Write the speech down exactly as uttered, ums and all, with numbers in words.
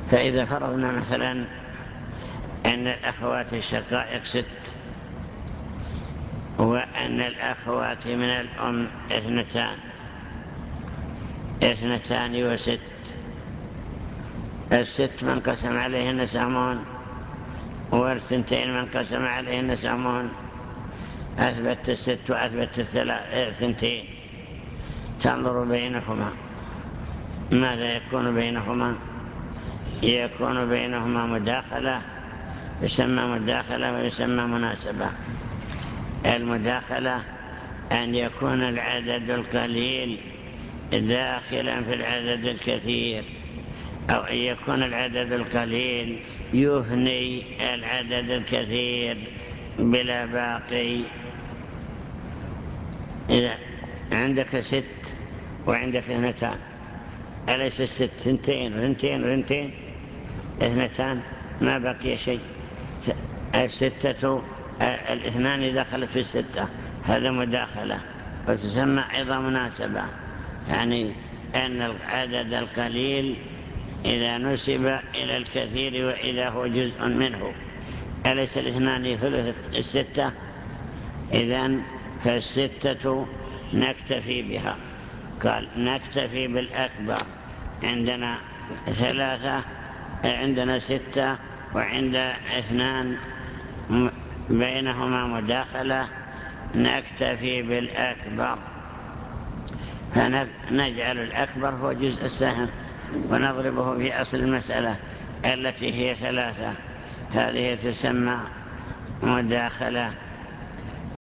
فإذا فرضنا مثلا أن الأخوات الشقائق ست، وأن الأخوات من الأم اثنتان اثنتان وست، الست من قسم عليهن سهمون والثنتين من قسم عليهن سهمون، أثبت الست وأثبت الثنتين، تنظر بينهما ماذا يكون بينهما؟ يكون بينهما مداخلة، يسمى مداخلة ويسمى مناسبة. المداخلة أن يكون العدد القليل داخلا في العدد الكثير، أو أن يكون العدد القليل يهني العدد الكثير بلا باقي. إذا عندك ست وعندك اثنتان، أليس الست ثنتين وثنتين وثنتين اثنتان، ما بقي شيء. الستة الاثنان دخلت في الستة، هذا مداخلة وتسمى أيضا مناسبة، يعني أن العدد القليل إذا نسب إلى الكثير وإذا هو جزء منه. أليس الاثنان ثلث الستة؟ إذن فالستة نكتفي بها. قال نكتفي بالأكبر، عندنا ثلاثة، عندنا ستة وعند اثنان بينهما مداخلة، نكتفي بالأكبر، فنجعل الأكبر هو جزء السهم ونضربه في أصل المسألة التي هي ثلاثة. هذه تسمى مداخلة